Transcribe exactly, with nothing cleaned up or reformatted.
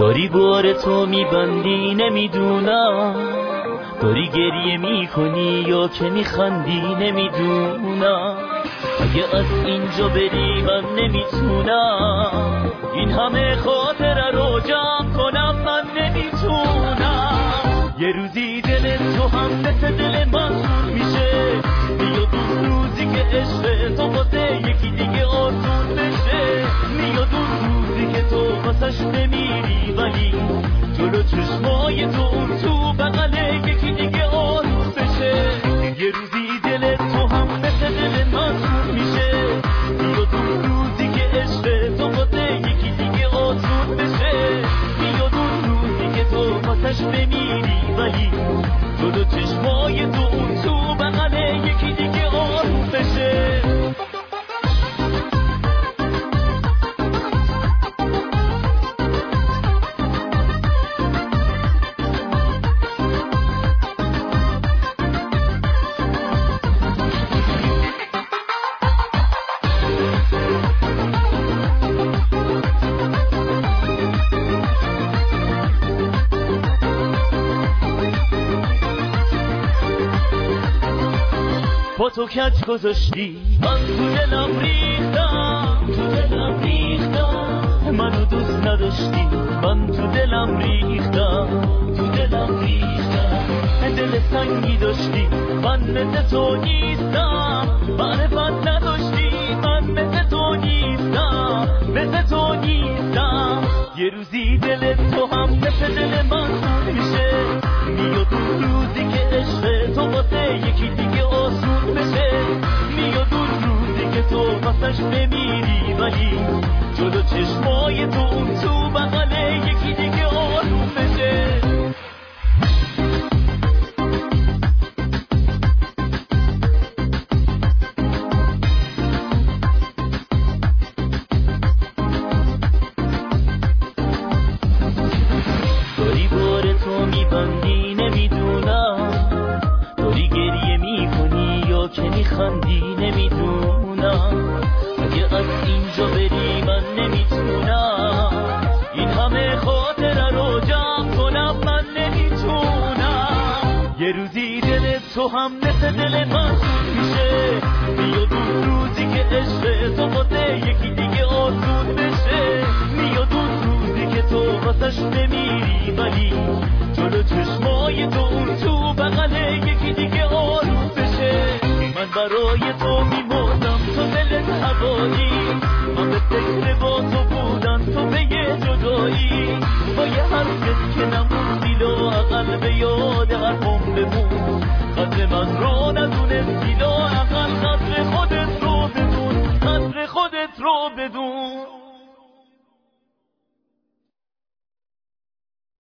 داری بار تو میبندی نمیدونم، داری گریه میکنی یا که میخندی نمیدونم. اگه از اینجا بری من نمیتونم این همه خاطره رو جمع کنم، من نمیتونم. یه روزی دل تو هم مثل دل من میشه، میاد اون روزی که عشق تو واسه یکی دیگه آسون بشه، میاد اون روزی که تو واسش نمیری ولی جلو چشمای تو اون تو بغل یکی دیگه آروم بشه. یه روزی دل تو هم مثل دل من میشه، میاد اون روزی که عشق تو واسه یکی دیگه آسون بشه، میاد اون روزی که تو واسش نمیری ولی جلو چشمای تو اون تو بغل یکی دیگه آروم بشه. با تو کج گذاشتی من تو دلم ریختم، تو دلم ریختم. منو دوست نداشتی من تو دلم ریختم، تو دلم ریختم. دل سنگی داشتی من مثل تو نیستم، معرفت نداشتی من مثل تو نیستم، مثل تو نیستم. یه روزی دل تو هم مثل دل من میشه، میاد اون روزی که عشق تو واسه یکی دیگه آسون بشه، میاد اون روزی که تو واسش نمیری ولی جلو چشمای تو اون تو بغل یکی دیگه آروم بشه. داری بار تو میبندی نمیدونم، داری گریه میکنی یا که میخندی نمیدونم. اگه از اینجا بری من نمیتونم این همه خاطره رو جمع کنم، من نمیتونم. یه روزی دل تو هم مثل دل من میشه، میاد اون روزی که عشق تو واسه یکی دیگه آسون بشه، میاد اون روزی که تو واسش نمیری ولی جلو چشمای تو اون تو بغل یکی دیگه آروم بشه. من برای تو میمردم تو دلت هوایی، من به فکر با تو بودم تو به یه جدایی، با یه حرفت که نموندی لااقل به یاد حرفم بمون. قدر من رو ندونستی لااقل قدر خودت رو بدون، قدر خودت رو بدون.